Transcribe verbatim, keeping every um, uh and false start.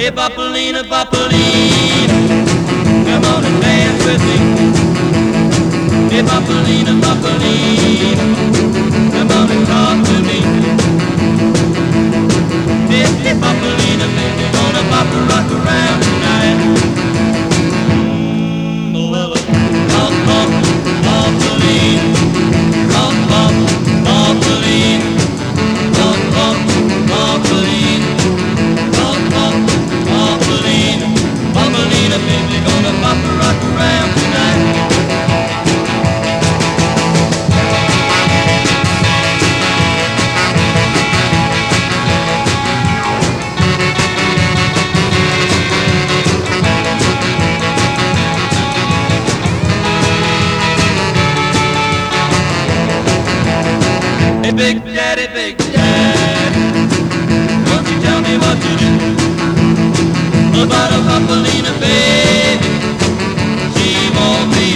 Hey, Bopalina, Bopalina, come on and dance with me. Hey, Bopalina, Bopalina, come on and talk to me. Hey, hey, Bopalina, baby, gonna bop and rock around tonight. Mm, oh, well, bop, bop, Bopalina, bop, bop, Bopalina, bop, bop, Bopalina, bop, bop, Bopalina, Bopalina, baby, gonna bop and rock around tonight. Hey, Big Daddy, Big Daddy, won't you tell me what to do about a Bopalina, baby? She won't be